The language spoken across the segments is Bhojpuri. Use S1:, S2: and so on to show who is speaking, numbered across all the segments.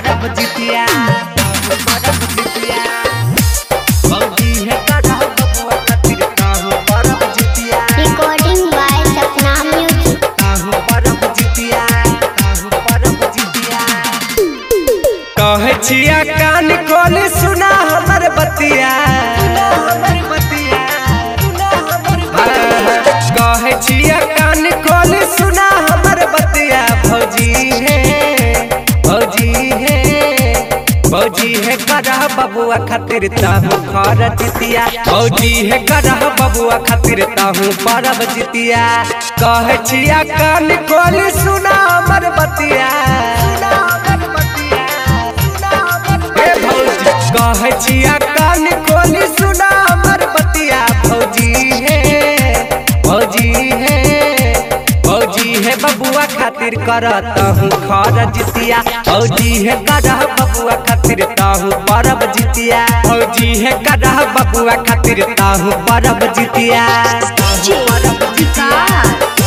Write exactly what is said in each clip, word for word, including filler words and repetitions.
S1: परब जितिया परब जितिया भौजी है करह बबुआ खातिर काहू परब Jitiya.
S2: Recording by Sapna music.
S1: काहू परब जितिया काहू परब जितिया कहे छिया कान खोल सुना हमर बतिया हमर बतिया कहे छिया कान खोल सुना हमर बतिया भौजी है भौजी है भौजी है करह बबुआ खातिर ताहू घर जितिया भौजी है करह बबुआ खातिर ताहू परब जितिया कहे छिया कान खोल सुना हमर बतिया कहे छिया कान खोली सुना हमर बतिया भौजी है भौजी है भौजी है बबुआ खातिर करता हूँ घर जितिया भौजी है करह बबुआ खातिर ताहू परब जितिया भौजी है करह बबुआ खातिर ताहू परब जितिया
S2: परब जितिया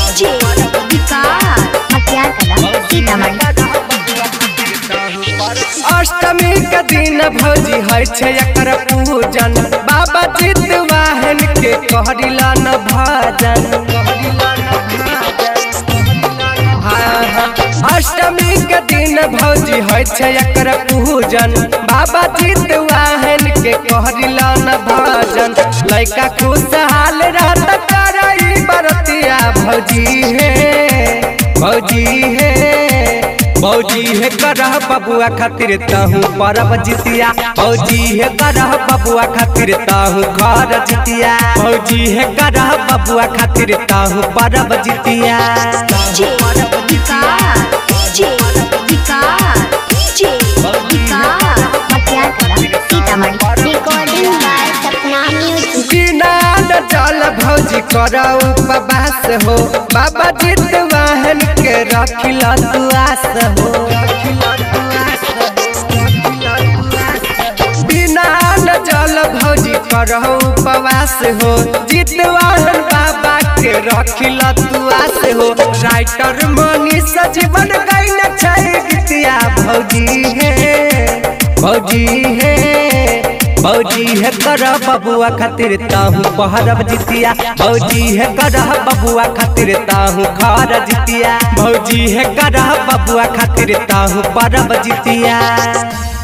S1: अष्टमी के दिन भौजी है छे एकर पूजन बाबा जितवाहन के कहरिला न भजन अष्टमी के दिन भौजी है छे एकर पूजन बाबा जितवाहन के कहरिला न भजन लइका खुशहाल रहत करई बरतिया भौजी है भौजी है भौजी है करह बबुआ खातिर ताहू परब जितिया भौजी है करह बबुआ खातिर ताहू घर जितिया भौजी है करह बबुआ खातिर ताहू परब जितिया परब Jitiya
S2: recording by Sapna music.
S1: बिना चल भौजी कर उपवास हो बाबा जितवाहन के रखिला तू आस हो बिना जल भौजी कर उपवास हो जितवाहन बाबा के रखिला तू आस हो राइटर मनीष जीवन गईन छै गीतिया भौजी है भौजी है भौजी है करह बबुआ खातिर ताहू परब जितिया भौजी है करह बबुआ खातिर ताहू घर जितिया भौजी है करह बबुआ खातिर ताहू परब जितिया।